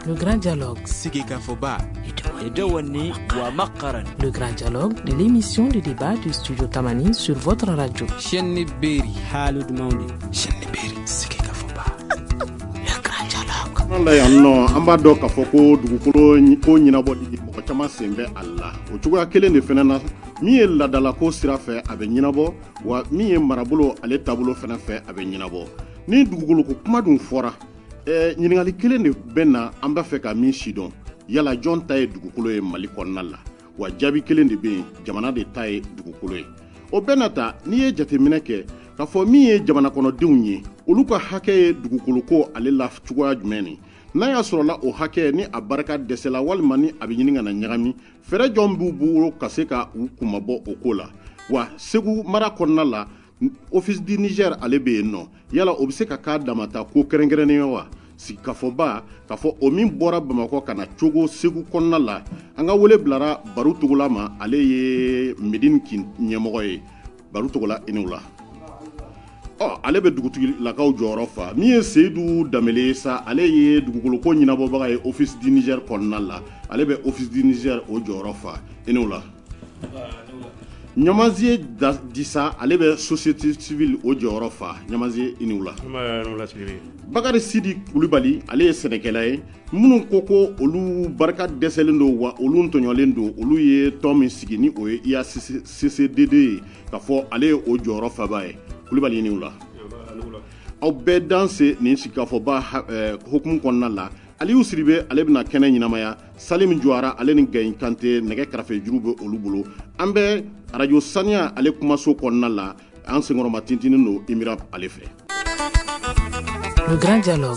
Le grand dialogue. Sigika Foba. Edewani wa Makaran. Le grand dialogue de l'émission de débat du studio Tamani sur votre radio. Chenni Beri. Halud Maundi. Chenni Beri. Sigika Foba. Le grand dialogue. Allah ya no amba do ka foko dugukolo ko nyina bodi ko chama sembe Allah. O chuga kelen de fenana mi e ladala ko sira fe abe nyina bo wa mi e marabulo ale tabulo fena fe abe nyina bo. Ni dugukolo ko kuma dun fora ɲiniŋali kelen de bɛna an b'a fɛ ka min sidɔn yala jɔn ta ye dugukolo ye Mali kɔnɔna la wa jaabi kelen de bɛ yen jamana de ta ye dugukolo ye o bɛna ta n'i ye jateminɛ kɛ k'a fɔ min ye jamana kɔnɔdenw ye olu ka hakɛ ye dugukolo ko ale la cogoya jumɛn ni n'a y'a sɔrɔla o hakɛ ni a barika dɛsɛla walima ni a bɛ ɲini ka na ɲagami fɛɛrɛ jɔn b'u bolo ka se ka u kumabɔ o ko la wa Segu mara kɔnɔna la office du Niger ale bɛ yen nɔ yala o bɛ se ka k'a damata ko kɛrɛnkɛrɛnnen ye wa Sigikafɔba k'a fɔ o min bɔra Bamakɔ ka na cogo Segu kɔnɔna la an ka wele bilara Baru Togola ma ale ye Medine ɲɛmɔgɔ ye Baru Togola i ni wula ale bɛ dugutigilakaw jɔyɔrɔ fa min ye Seyidu Danbele sa ale ye dugukolo ko ɲɛnabɔbaga ye office du Niger kɔnɔna la ale bɛ office du Niger o jɔyɔrɔ fa i ni wula Ɲamaziye Disa ale bɛ société civile o jɔyɔrɔ fa Ɲamaziye i ni wula Bakari Sidi Kulubali ale ye sɛnɛkɛla ye minnu ko olu barika dɛsɛlen don wa olu tɔɲɔlen don olu ye tɔn min sigi ni o ye IACCD ye k'a fɔ ale ye o jɔyɔrɔ faba ye Kulubali i ni wula aw bɛɛ danse nin Sigikafɔba hukumu kɔnɔna la Aliyu Siribe ale bɛna kɛnɛ ɲɛnamaya Salim Jawara ale ni Gayi Kante nɛgɛ kɛrɛfɛ juru bɛ olu bolo an bɛ radio saniya ale kumaso kɔnɔna la an senkɔrɔma tintinin don Imira ale fɛ Le grand dialogue.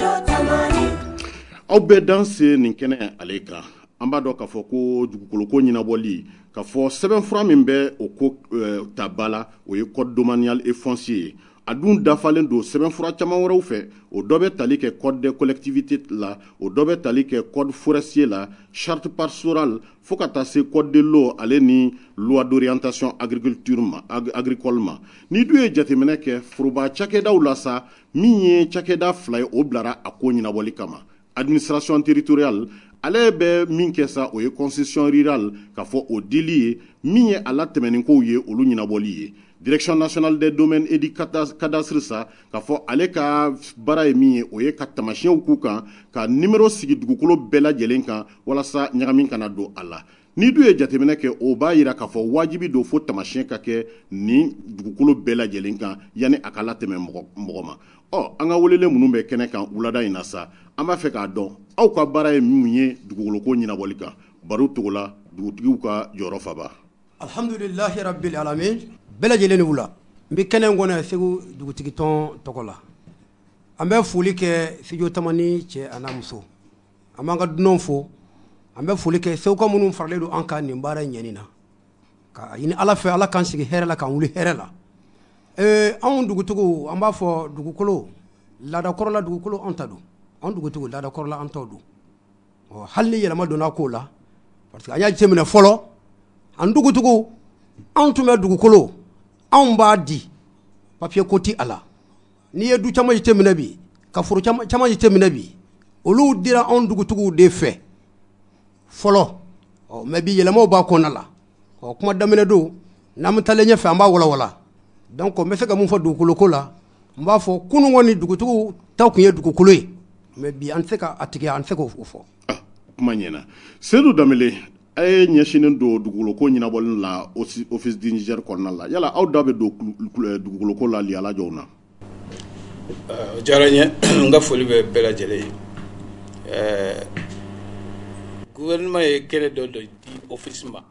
aw bɛɛ danse nin kɛnɛ ale kan an b'a dɔn k'a fɔ ko dugukolo ko ɲɛnabɔli k'a fɔ sɛbɛnfura min bɛ o ko ta ba la o ye code domanial et foncier ye a dun dafalen don sɛbɛnfura caman wɛrɛw fɛ o dɔ bɛ tali kɛ code des collectivités la o dɔ bɛ tali kɛ code forestier la charte pastorale fo ka taa se code de l'eau ale ni loi d'orientation agricole ma ni dun ye jateminɛ kɛ foroba cakɛdaw la sa min ye cakɛda fila ye o bilara a ko ɲɛnabɔli kama administration territoriale ale bɛ min kɛ sa o ye concession rurale k'a fɔ o dili ye min ye a latɛmɛnin kow ye olu ɲɛnabɔli ye direction nationale des domaines et du cadastre sa k'a fɔ ale ka baara ye min ye o ye ka tamasiyɛnw k'u kan ka numéro sigi dugukolo bɛɛ lajɛlen kan walasa ɲagami kana don a la ni dun ye jateminɛ kɛ o b'a yira k'a fɔ wajibi don fo tamasiyɛn ka kɛ nin dugukolo bɛɛ lajɛlen kan yanni a ka latɛmɛ mɔgɔ ma an ka welelen minnu bɛ kɛnɛ kan wulada in na sa an b'a fɛ k'a dɔn aw ka baara ye min ye dugukolo ko ɲɛnabɔli kan Baru Togola dugutigiw ka jɔyɔrɔ faba alhamdulillahi rabbil alamin bɛɛ lajɛlen ni wula n bɛ kɛnɛ in kɔnɔ Segu dugutigitɔn tɔgɔ la an bɛ foli kɛ studio Tamani cɛ a n'a muso an b'an ka dunanw fo an bɛ foli kɛ seguka minnu faralen don an kan nin baara in ɲɛni na ka ɲini Ala fɛ Ala k'an sigi hɛrɛ la k'an wuli hɛrɛ la anw dugutigiw an b'a fɔ dugukolo laadakɔrɔla dugukolo an ta don anw dugutigiw laadakɔrɔla an taw don hali ni yɛlɛma donna ko la parce que an y'a jateminɛ fɔlɔ an dugutigiw anw tun bɛ dugukolo anw b'a di papier ko ti a la n'i ye du caman jateminɛ bi ka foro caman jateminɛ bi olu dira anw dugutigiw de fɛ fɔlɔ mais bi yɛlɛmaw b'a kɔnɔna la kuma daminɛ don n'an bɛ taalen ɲɛfɛ an b'a walawala donc n bɛ se ka mun fɔ dugukolo ko la n b'a fɔ kunun kɔni dugutigiw taw tun ye dugukolo ye mais bi an tɛ se ka a tigɛ an tɛ se k'o fɔ kuma ɲɛna Seyidu Danbele a ye ɲɛsinen don dugukolo ko ɲɛnabɔli la office du Niger kɔnɔna la yala aw da bɛ don dugukolo ko la liyala jɔw na o diyara n ye n ka foli bɛ bɛɛ lajɛlen ye gouvernement ye kɛnɛ dɔ di office ma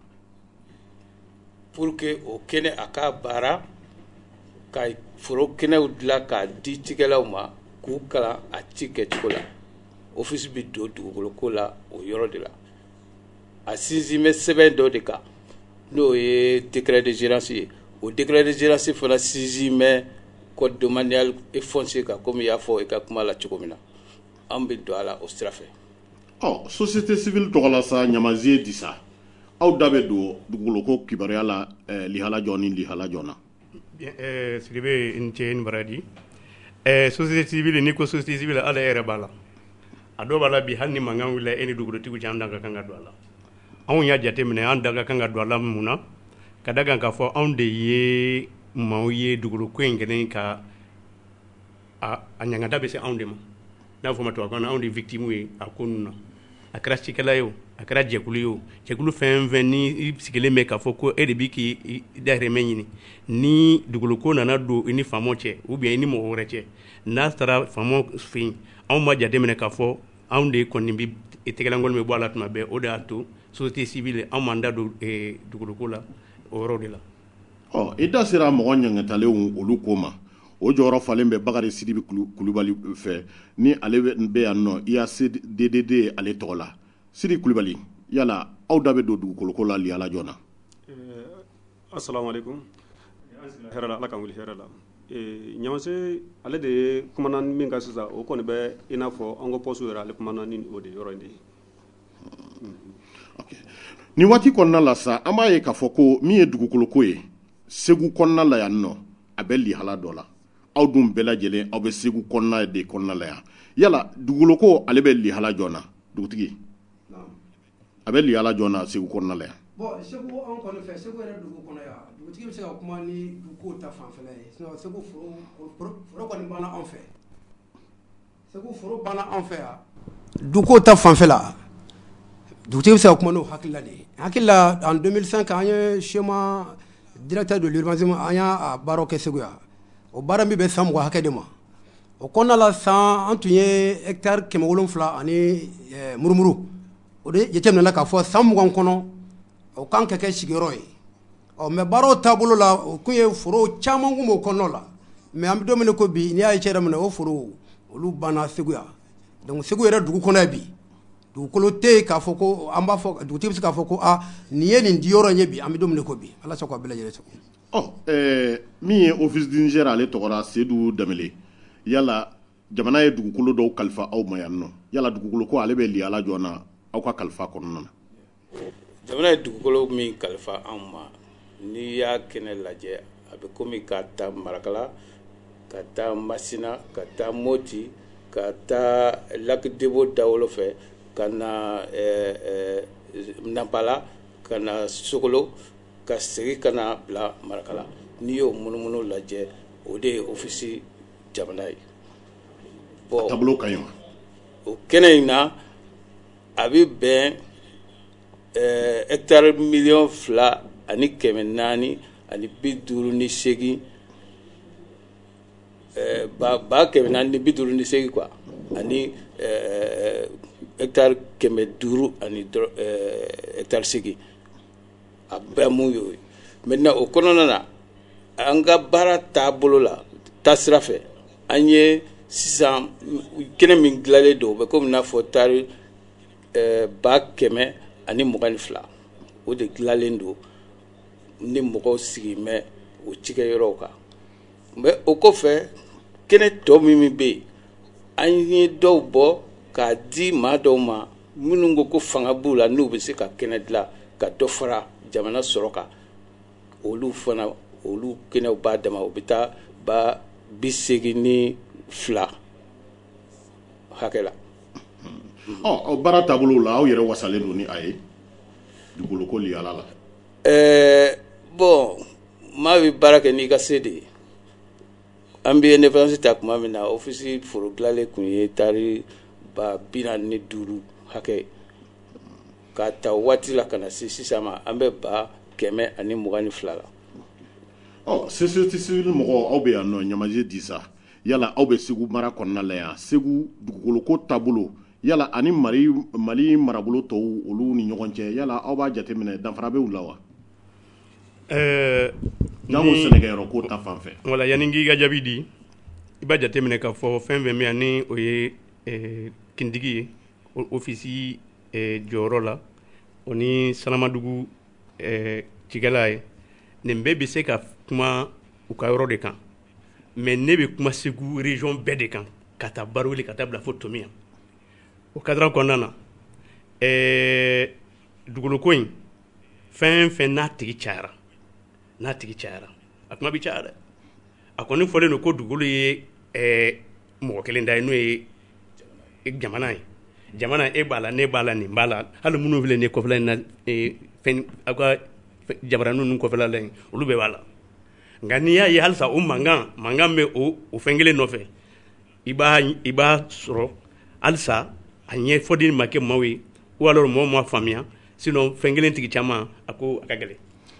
pour que o kɛnɛ a ka baara ka foro kɛnɛw dilan k'a di cikɛlaw ma k'u kalan a ci kɛcogo la office bi don dugukolo ko la o yɔrɔ de la a sinsin bɛ sɛbɛn dɔ de kan n'o ye décret de gérance ye o décret de gérance fana sinsin bɛ code domanial et foncier kan komi i y'a fɔ i ka kuma la cogo min na an bɛ don a la o sira fɛ société civile tɔgɔ la sa Ɲamaziye Disa aw da bɛ don dugukolo ko kibaruya la lihala jɔ ni lihala jɔ na Sidibe n cɛ ni baraji société civile ni ko société civile ala yɛrɛ b'a la a dɔw b'a la bi hali ni mankan wulila e ni dugukolotigiw cɛ an da ka kan ka don a la anw y'a jate minɛ an da ka kan ka don a la mun na ka da kan k'a fɔ anw de ye maaw ye dugukoloko in kɛlen ka a ɲangata bɛ se anw de ma n'a fɔ ma tubabu kan na anw de victime ye a ko ninnu na a kɛra cikɛla ye o a kɛra jɛkulu ye o jɛkulu fɛn fɛn ni i sigilen bɛ k'a fɔ ko e de b'i k'i dahirimɛ ɲini ni dugukolo nana don i ni faamaw cɛ ou bien i ni mɔgɔ wɛrɛ cɛ n'a taara faamaw fɛ yen anw ma jate minɛ k'a fɔ anw de kɔni bɛ tɛgɛlankolon bɛ bɔ a la tuma bɛɛ o de y'a to société civile anw m'an da don dugukoloko la o yɔrɔ de la. I da sera mɔgɔ ɲɛngɛtalenw olu ko ma o jɔyɔrɔ falen bɛ Bakari Sidibe Kulubali fɛ ni ale bɛ yan nɔ IACDD ale tɔgɔ la Sidi Kulubali yala aw da bɛ don dugukoloko la liyala jɔna. Assalamu alaikum hɛrɛ la Ala k'an wuli hɛrɛ la Ɲamase ale de ye kumana min kan sisan o kɔni bɛ i n'a fɔ an ka poste yɛrɛ ale kumana ni o de yɔrɔ in de ye. Ni waati kɔnɔna la sa an b'a ye k'a fɔ ko min ye dugukoloko ye Segu kɔnɔna la yan nɔ a bɛ lihala dɔ la aw dun bɛɛ lajɛlen aw bɛ Segu kɔnɔna de kɔnɔna la yan yala dugukoloko ale bɛ lihala jɔna dugutigi a bɛ lihala jɔna Segu kɔnɔna la yan. Bon Segu an kɔni fɛ Segu yɛrɛ dugu kɔnɔ yan dugutigi bɛ se ka kuma ni duguko ta fanfɛla ye sinon Segu foro kɔni banna anw fɛ Segu foro banna anw fɛ yan duguko ta fanfɛla dugutigi bɛ se ka kuma n'o hakilila de ye hakilila en 2005 an ye schéma directeur de l'urbanisme an y'a baaraw kɛ Segu yan o baara min bɛ san mɔgɔ hakɛ de ma o kɔnɔna la san an tun ye hectare 700 ani murumuru o de jateminɛna k'a fɔ san 20 kɔnɔ o kan ka kɛ sigiyɔrɔ ye mais baaraw taabolo la o kun ye foro caman kun b'o kɔnɔ la mais an bɛ don min ko bi n'i y'a ye cɛ yɛrɛ minɛ o foro olu banna Segu yan donc Segu yɛrɛ dugu kɔnɔ bi dugukolo tɛ yen k'a fɔ ko an b'a fɔ dugutigi bɛ se k'a fɔ ko nin ye nin diyɔrɔ ye bi an bɛ don min ko bi Ala sago a bɛɛ lajɛlen sago. Min ye office du Niger ale tɔgɔ la Seydou Danbele yala jamana ye dugukolo dɔw kalifa aw ma yan nɔ yala dugukolo ko ale bɛ lihala jɔna aw ka kalifa kɔnɔna na. Jamana ye dugukolo min kalifa anw ma n'i y'a kɛnɛ lajɛ a bɛ komi ka taa Marakala ka taa Masina ka taa Moti ka taa Lac Debo Dawolo fɛ ka na Nampala ka na Sogolo ka segin ka na bila Marakala n'i y'o munumunu lajɛ o de ye ofisi jamana ye. Bon tableau ka ɲi wa o kɛnɛ in na a bɛ bɛn hectare 2,458,058 458 quoi ani hectare 500 ani hectare 8 a bɛɛ mun y'o ye maintenant o kɔnɔna na an ka baara taabolo la taasira fɛ an ye sisan kɛnɛ min dilanlen don o bɛ komi n'a fɔ tari 122 o de dilanlen don ni mɔgɔw sigimɛ o cikɛyɔrɔw kan mais o kɔfɛ kɛnɛ tɔ min bɛ yen an ye dɔw bɔ k'a di maa dɔw ma minnu ko ko fanga b'u la n'u bɛ se ka kɛnɛ dilan ka dɔ fara jamana sɔrɔ kan olu fana olu kɛnɛw b'a dama o bɛ taa ba 82 hakɛ la. Aw baara taabolo la aw yɛrɛ wasalen don ni a ye dugukolo ko liyala la. Bon maa bɛ baara kɛ n'i ka se de ye an bɛ indépendance ta tuma min na ofisi foro dilanlen tun ye tari 45 hakɛ k'a ta waati la ka na se sisan ma an bɛ 122 la. Société civile mɔgɔw aw bɛ yan nɔ Ɲamaje Disa yala aw bɛ Segu mara kɔnɔna la yan Segu dugukolo ko taabolo yala ani Mali marabolo tɔw olu ni ɲɔgɔn cɛ yala aw b'a jateminɛ danfara bɛ u la wa. Jango sɛnɛkɛyɔrɔ ko ta fan fɛ. Wala yanni n k'i ka jaabi di i b'a jateminɛ k'a fɔ fɛn fɛn bɛ yan ni o ye kintigi ye ofisi jɔyɔrɔ la o ni Sanamadugu cikɛla ye nin bɛɛ bɛ se ka kuma u ka yɔrɔ de kan mais ne bɛ kuma Segu région bɛɛ de kan ka taa Barawuli ka taa bila fo Tomiya o cadre kɔnɔna na dugukolo in fɛn fɛn n'a tigi cayara a kuma bɛ caya dɛ a kɔni fɔlen don ko dugukolo ye mɔgɔ kelen da ye n'o ye jamana ye jamana e bala ne bala ni bala hal munu vile ne ko fala na fen aka jabaranu nun ko fala len olu be bala ngani ya halsa mangan be o fengele no fe iba soro alsa anye fodin make mawi ou alors mo famia sinon fengele tigi chama ako akagele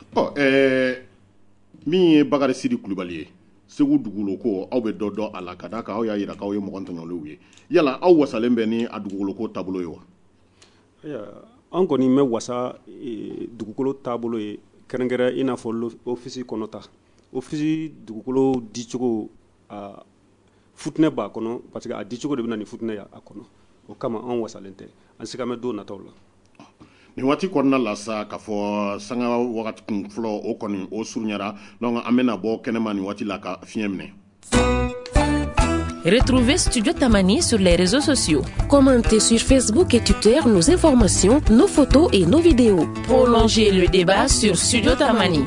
mi Bakari Sidi Kulubali segu dugulo ko aw be dɔ ala ka da ka aw y'a yira k'aw ye mɔgɔ tɔɲɔlenw ye yala aw wasalen bɛ ni a dugukolo ko taabolo ye wa an kɔni mɛ wasa dugukolo taabolo ye kɛrɛnkɛrɛn i n'a fɔ ofisi kɔnɔ ta ofisi dugukolo dicogo futinɛ b'a kɔnɔ parce que a dicogo de bɛ na ni futinɛ a kɔnɔ o kama an wasalen tɛ an sigamɛ don nataw la ni waati kɔnɔna la sa ka fɔ sanga wagati kun fɔlɔ o kɔni o surunyara donc an bɛna bɔ kɛnɛma ni waati la ka fiɲɛ minɛ. Retrouvez Studio Tamani sur les réseaux sociaux. Commentez sur Facebook et Twitter nos informations, nos photos et nos vidéos. Prolongez le débat sur Studio Tamani.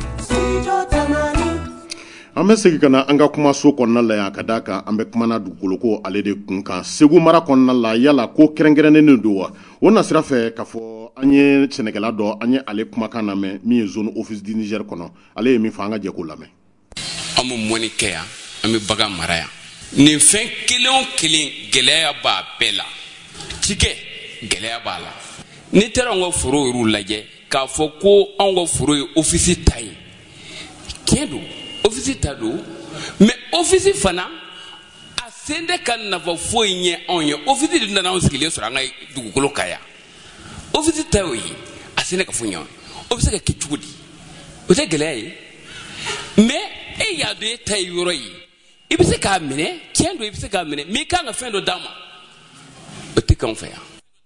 An bɛ segin ka na an ka kumaso kɔnɔna la yan ka d'a kan an bɛ kumana dugukolo ko ale de kun kan Segu mara kɔnɔna la yala ko kɛrɛnkɛrɛnnen don wa o na sira fɛ ka fɔ an ye sɛnɛkɛla dɔ an ye ale kumakan lamɛn min ye zone office du Niger kɔnɔ ale ye min fɔ an ka jɛ k'o lamɛn. An bɛ mɔni kɛ yan an bɛ bagan mara yan nin fɛn kelen o kelen gɛlɛya b'a bɛɛ la tikɛ gɛlɛya b'a la n'i taara an ka foro yɛrɛ lajɛ k'a fɔ ko an ka foro ye office ta ye tiɲɛ don office ta don mais office fana a sen tɛ ka nafa foyi ɲɛ anw ye office de nana anw sigilen sɔrɔ an ka dugukolo kan yan office ta y'o ye a sen tɛ ka foyi ɲɛ o bɛ se ka kɛ cogo di o tɛ gɛlɛya ye mais e y'a dɔn e ta ye yɔrɔ ye i bɛ se k'a minɛ tiɲɛ don i bɛ se k'a minɛ mais i kan ka fɛn dɔ d'a ma o tɛ k'anw fɛ yan.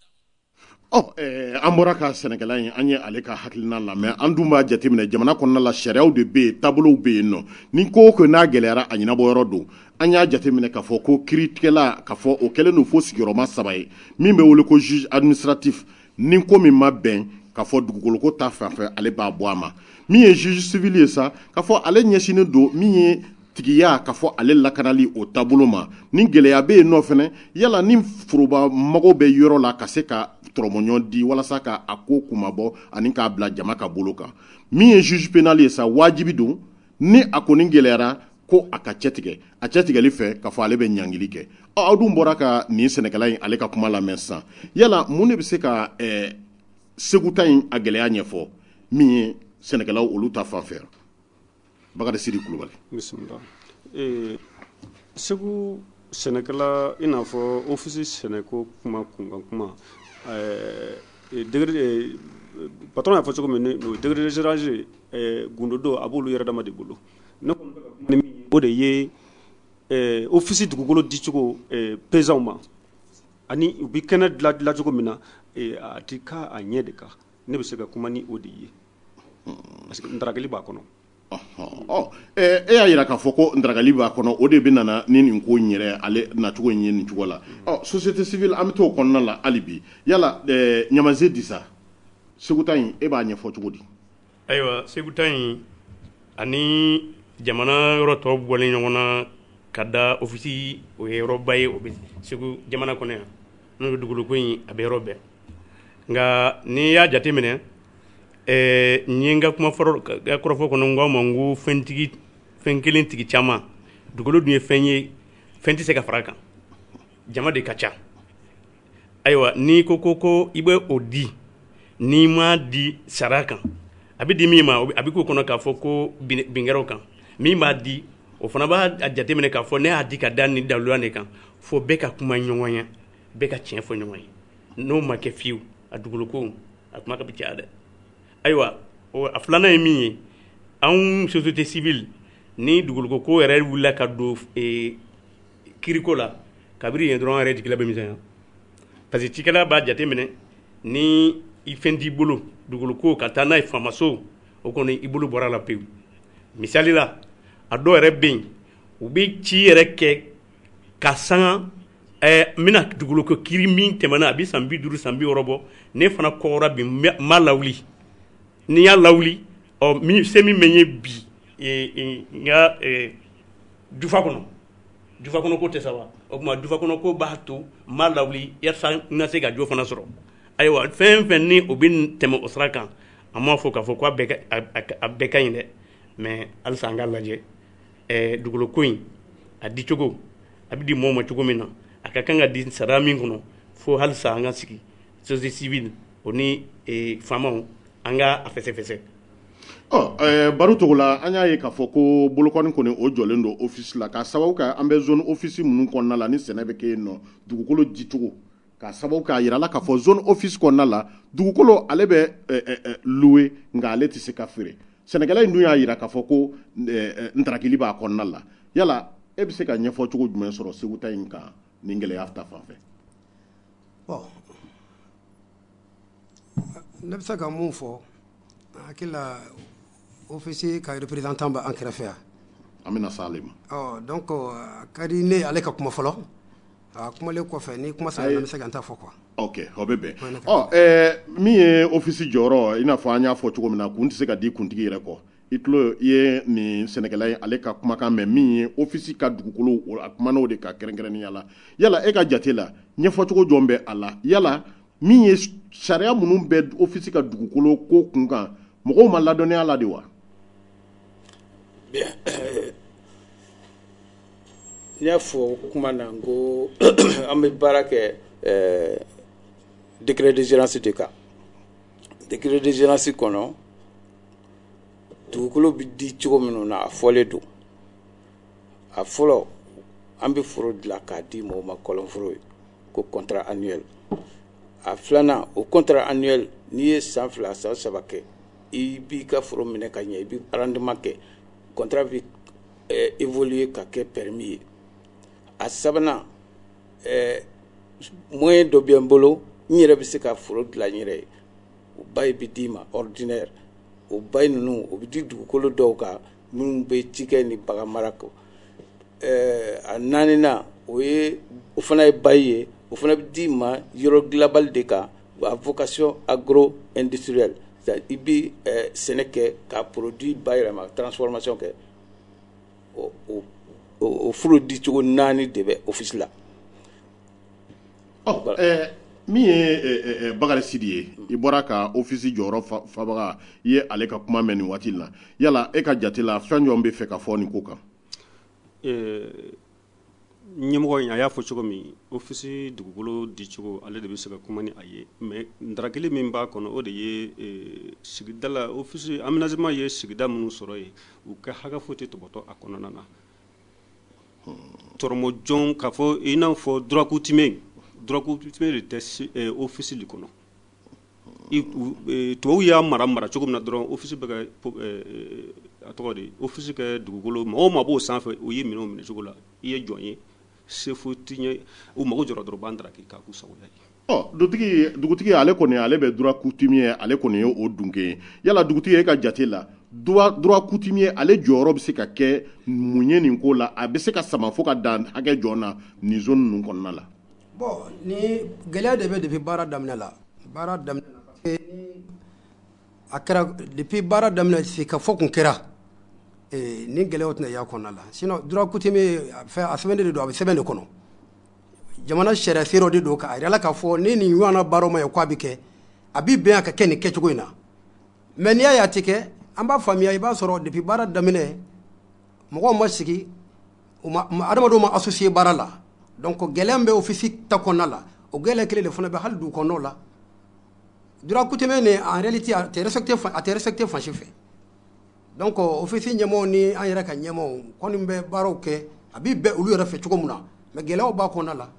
An bɔra ka sɛnɛkɛla in an ye ale ka hakilina lamɛn an dun b'a jateminɛ jamana kɔnɔna la sariyaw de bɛ yen taabolow bɛ yen nɔ ni ko o ko n'a gɛlɛyara a ɲɛnabɔ yɔrɔ don an y'a jateminɛ k'a fɔ ko kiiritigɛla k'a fɔ o kɛlen don fo sigiyɔrɔma 3 ye min bɛ wele ko juge administratif ni ko min ma bɛn k'a fɔ dugukolo ko ta fanfɛ ale b'a bɔ a ma min ye juge civil ye sa k'a fɔ ale ɲɛsinnen don min ye tigiya k'a fɔ ale lakanali o taabolo ma ni gɛlɛya bɛ yen nɔ fɛnɛ yala ni foroba mago bɛ yɔrɔ la ka se ka tɔrɔmɔɲɔn di walasa ka a ko kumabɔ ani k'a bila jama ka bolo kan min ye juge pénal ye sa wajibi don ni a kɔni gɛlɛyara ko a ka cɛtigɛ a cɛtigɛli fɛ k'a fɔ ale bɛ ɲangili kɛ aw dun bɔra ka nin sɛnɛkɛla in ale ka kuma lamɛn sisan yala mun de bɛ se ka Segu ta in a gɛlɛya ɲɛfɔ min ye sɛnɛkɛlaw olu ta fanfɛ Bakari Sidi Kulubali. Bisimila. Segu sɛnɛkɛla i n'a fɔ office sɛnɛko kuma kunkan kuma patron y'a fɔ cogo min degré de gérage gundo do a b'olu yɛrɛ dama de bolo ne kɔni bɛ ka kuma ni min ye o de ye office dugukolo dicogo paysanw ma ani u bɛ kɛnɛ dilan cogo min na a ti ka a ɲɛ de kan ne bɛ se ka kuma ni o de ye parce que ntarakali b'a kɔnɔ. E y'a yira k'a fɔ ko ntarakali b'a kɔnɔ o de bɛ nana ni nin ko in yɛrɛ ale nacogo in ye nin cogo la société civile an bɛ t'o kɔnɔna la hali bi yala Ɲamaze Disa Segu ta in e b'a ɲɛfɔ cogo di. Ayiwa Segu ta in ani jamana yɔrɔ tɔw bɔlen ɲɔgɔn na ka da ofisi o ye yɔrɔba ye o bɛ Segu jamana kɔnɔ yan n'o bɛ dugukolo ko in a bɛ yɔrɔ bɛɛ nka n'i y'a jateminɛ n ye n ka kuma kɔrɔfɔ kɔnɔ n k'a ma n ko fɛn kelen tigi caman dugukolo dun ye fɛn ye fɛn tɛ se ka fara a kan jama de ka ca ayiwa n'i ko i bɛ o di n'i ma di sara kan a bɛ di min ma a bɛ k'o kɔnɔ k'a fɔ ko bingɛrɛw kan min b'a di o fana b'a jateminɛ k'a fɔ ne y'a di ka da ni dawuya de kan fo bɛɛ ka kuma ɲɔgɔn ye bɛɛ ka tiɲɛ fɔ ɲɔgɔn ye n'o ma kɛ fiyewu a dugukolo ko a kuma ka bɛ caya dɛ. Ayiwa a filanan ye min ye anw société civile ni dugukolo ko yɛrɛ wulila ka don kiiriko la kabiri yen dɔrɔn yɛrɛ jigila bɛ misɛnya parce que cikɛla b'a jateminɛ ni i fɛn t'i bolo dugukolo ko ka taa n'a ye faamaso o kɔni i bolo bɔra la pewu misali la a dɔw yɛrɛ bɛ yen u bɛ ci yɛrɛ kɛ ka sanga n bɛna dugukolo ko kiiri min tɛmɛna a bɛ san 50 san 60 bɔ ne fana kɔgɔra bi n ma lawuli ni y'a lawuli se min bɛ ye bi n ka dufa kɔnɔ dufa kɔnɔ ko tɛ sa wa o tuma dufa kɔnɔ ko b'a to ma lawuli yasa n ka se ka jo fana sɔrɔ ayiwa fɛn fɛn ni o bɛ tɛmɛ o sira kan a m'a fɔ k'a fɔ ko a bɛɛ ka ɲi dɛ mais halisa an k'a lajɛ dugukolo ko in a di cogo a bɛ di mɔɔw ma cogo min na a ka kan ka di sariya min kɔnɔ fo halisa an ka sigi société civile o ni faamaw an ka a fɛsɛfɛsɛ. baro togo la an y'a ye k'a fɔ ko bolokɔni kɔni o jɔlen don office la k'a sababu kɛ an bɛ zone office minnu kɔnɔna la ni sɛnɛ bɛ kɛ yen nɔ dugukolo dicogo k'a sababu k'a yira la k'a fɔ zone office kɔnɔna la dugukolo ale bɛ louer nka ale tɛ se ka feere sɛnɛkɛla in dun y'a yira k'a fɔ ko ntarakili b'a kɔnɔna la yala e bɛ se ka ɲɛfɔ cogo jumɛn sɔrɔ Segu ta in kan nin gɛlɛya ta fan fɛ. bon ne bɛ se ka mun fɔ hakili la officier ka représentant b'an kɛrɛfɛ yan. an bɛna se ale ma. donc ka di ne ale ka kuma fɔlɔ a kumalen kɔfɛ ni kuma sera n bɛ se ka n ta fɔ quoi. ok o bɛ bɛn min ye office jɔyɔrɔ i n'a fɔ an y'a fɔ cogo min na kun tɛ se ka di kuntigi yɛrɛ kɔ i tulo ye nin sɛnɛkɛla ye ale ka kumakan mɛn min ye office ka dugukolo a kumana o de ka kɛrɛnkɛrɛnnenya la yala e ka jate la ɲɛfɔcogo jɔn bɛ a la yala min ye sariya minnu bɛ office ka dugukolo ko kun kan mɔgɔw ma ladɔnniya la de wa. bien n y'a fɔ kuma na n ko an bɛ baara kɛ décret de gérance de kan décret de gérance kɔnɔ dugukolo bɛ di cogo minnu na a fɔlen don a fɔlɔ an bɛ foro dilan k'a di mɔgɔw ma kɔlɔnforo ye ko contrat annuel a filanan o contrat annuel n'i ye san 2 san 3 kɛ i b'i ka foro minɛ ka ɲɛ i bɛ arrondissement kɛ contrat bɛ évoluer ka kɛ permis ye a sabanan moyen dɔ bɛ n bolo n yɛrɛ bɛ se ka foro dilan n yɛrɛ ye o bail bɛ d'i ma ordinaire o bail ninnu o bɛ di dugukolo dɔw kan minnu bɛ ci kɛ ni bagan mara kɔ a naaninan o fana ye bail ye o fana bɛ d'i ma yɔrɔ dilanbali de kan a vocation agro industrielle i bɛ sɛnɛ kɛ ka produit bayɛlɛma transformation kɛ o furu di cogo 4 de bɛ office la. min ye Bakari Sidi ye i bɔra ka office jɔyɔrɔ fabaga i ye ale ka kuma mɛn nin waati la yala e ka jate la fɛn jɔn bɛ fɛ ka fɔ nin ko kan. ɲɛmɔgɔ in a y'a fɔ cogo min office dugukolo dicogo ale de bɛ se ka kuma ni a ye mais ntarakili min b'a kɔnɔ o de ye sigida la office aménagement ye sigida minnu sɔrɔ yen u ka hakɛ foyi tɛ tɔbɔtɔ a kɔnɔna na tɔrɔmɔjɔn k'a fɔ i n'a fɔ droit coutumier de tɛ office de kɔnɔ tubabu y'a mara cogo min na dɔrɔn office bɛ ka a tɔgɔ de office kɛ dugukolo mɔgɔ ma b'o sanfɛ u ye minɛnw minɛ cogo la i ye jɔn ye sefo tiɲɛ u mago jɔra dɔrɔn b'an dara k'i k'a k'u sagoya ye. dugutigi ale kɔni ale bɛ droit coutumier ale kɔni ye o dunke ye yala dugutigi e ka jate la droit coutumier ale jɔyɔrɔ bɛ se ka kɛ mun ye nin ko la a bɛ se ka sama fo ka dan hakɛ jɔn na nin zone ninnu kɔnɔna la. bon ni gɛlɛya de bɛ depuis baara daminɛ la a kɛra depuis baara daminɛ se ka fɔ kun kɛra ni gɛlɛyaw tɛna y'a kɔnɔna la sinon droit coutumier a sɛbɛn de don a bɛ sɛbɛn de kɔnɔ jamana sariya seerew de don k'a yira la k'a fɔ ni nin ɲɔgɔnna baaraw ma ye k'a bɛ kɛ a bɛ bɛn a ka kɛ nin kɛcogo in na mais n'i y'a ye a tɛ kɛ an b'a faamuya i b'a sɔrɔ depuis baara daminɛ mɔgɔw ma sigi adamadenw ma associer baara la donc gɛlɛya min bɛ office ta kɔnɔna la o gɛlɛya kelen de fana bɛ hali dugu kɔnɔnaw la droit coutumier ni en réalité a tɛ respecté fan si fɛ donc office ɲɛmɔgɔw ni an yɛrɛ ka ɲɛmɔgɔw kɔni bɛ baaraw kɛ a bɛ bɛn olu yɛrɛ fɛ cogo min na mais gɛlɛyaw b'a kɔnɔna la.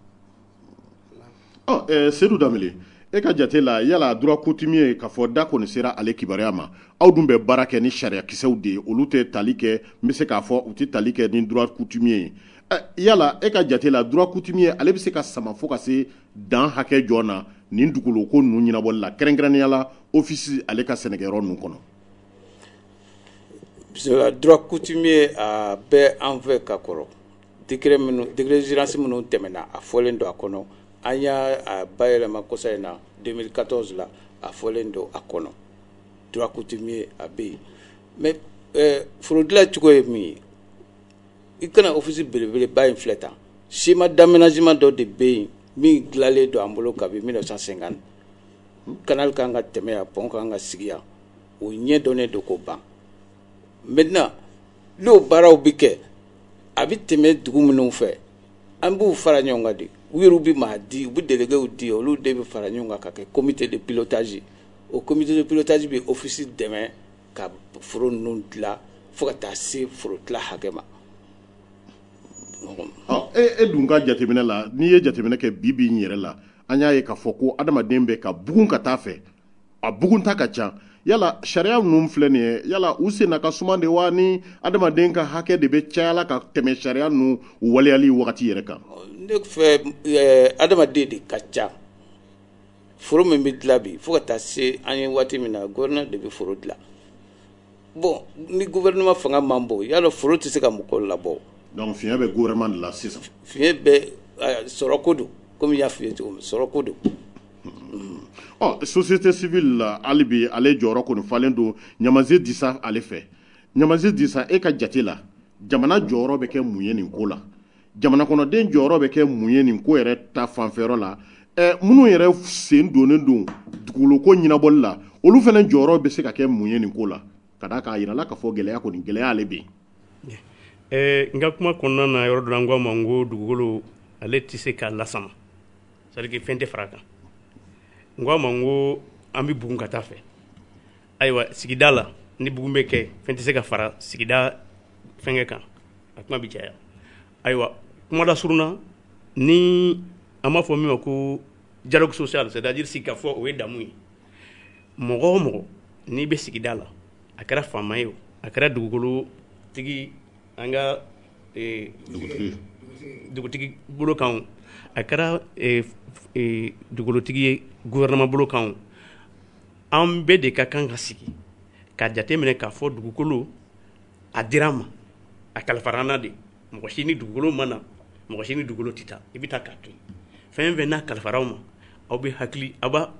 Seydou Danbele e ka jate la yala droit coutumier k'a fɔ da kɔni sera ale kibaruya ma aw dun bɛ baara kɛ ni sariya kisɛw de ye olu tɛ tali kɛ n bɛ se k'a fɔ u tɛ tali kɛ ni droit coutumier ye yala e ka jate la droit coutumier ale bɛ se ka sama fo ka se dan hakɛ jɔn na nin dugukolo ko ninnu ɲɛnabɔli la kɛrɛnkɛrɛnnenya la office ale ka sɛnɛkɛyɔrɔ ninnu kɔnɔ. droit coutumier a bɛɛ an fɛ ka kɔrɔ décret de gérance minnu tɛmɛna a fɔlen don a kɔnɔ an y'a bayɛlɛma kɔsa in na 2014 la a fɔlen don a kɔnɔ droit coutumier a bɛ yen mais foro dilan cogo ye min ye i kana office belebeleba in filɛ tan schéma d'aménagement dɔ de bɛ yen min dilanlen don an bolo kabi 1950 canal kan ka tɛmɛ yan pont kan ka sigi yan o ɲɛ dɔnnen don k'o ban maintenant n'o baaraw bɛ kɛ a bɛ tɛmɛ dugu minnu fɛ an b'u fara ɲɔgɔn kan de u yɛrɛ bɛ maa di u bɛ déléguéw di olu de bɛ fara ɲɔgɔn kan ka kɛ comité de pilotage o comité de pilotage bɛ office dɛmɛ ka foro ninnu dilan fo ka taa se foro tila hakɛ ma. e dun ka jateminɛ la n'i ye jateminɛ kɛ bi n yɛrɛ la an y'a ye k'a fɔ ko adamaden bɛ ka bugun ka taa fɛ a bugun ta ka ca yala sariya ninnu filɛ nin ye yala u senna ka suma de wa ni adamaden ka hakɛ de bɛ cayala ka tɛmɛ sariya ninnu waleyali wagati yɛrɛ kan. ne fɛ adamaden de ka ca foro min bɛ dilan bi fo ka taa se an ye waati min na gouvernement de bɛ foro dilan bon ni gouvernement fanga man bon yala foro tɛ se ka mɔgɔw labɔ. donc fiɲɛ bɛ gouvernement de la sisan. fiɲɛ bɛ sɔrɔ ko don komi n y'a f'i ye cogo min sɔrɔ ko don. société civile la hali bi ale jɔyɔrɔ kɔni falen don Ɲamaze Disa ale fɛ Ɲamaze Disa e ka jate la jamana jɔyɔrɔ bɛ kɛ mun ye nin ko la jamana kɔnɔden jɔyɔrɔ bɛ kɛ mun ye nin ko yɛrɛ ta fanfɛyɔrɔ la minnu yɛrɛ sen donnen don dugukolo ko ɲɛnabɔli la olu fana jɔyɔrɔ bɛ se ka kɛ mun ye nin ko la ka d'a kan a yirala k'a fɔ gɛlɛya kɔni gɛlɛya ale bɛ yen. n ka kuma kɔnɔna na yɔrɔ dɔ la n ko a ma n ko dugukolo ale tɛ se k'a lasama c'est à dire que fɛn tɛ fara a kan n ko a ma n ko an bɛ bugun ka taa fɛ ayiwa sigida la ni bugun bɛ kɛ fɛn tɛ se ka fara sigida fɛnkɛ kan a kuma bɛ caya ayiwa kuma la surunna ni an b'a fɔ min ma ko dialogue social c'est à dire sigi ka fɔ o ye damu ye mɔgɔ o mɔgɔ n'i bɛ sigida la a kɛra faama ye o a kɛra dugukolotigi an ka dugutigi bolo kan a kɛra dugukolotigi ye gouvernement bolo kan an bɛɛ de ka kan ka sigi ka jate minɛ k'a fɔ dugukolo a dira an ma a kalifara an na de mɔgɔ si ni dugukolo ma na mɔgɔ si ni dugukolo tɛ taa i bɛ taa k'a to yen fɛn fɛn n'a kalifara aw ma aw bɛ hakili aw b'a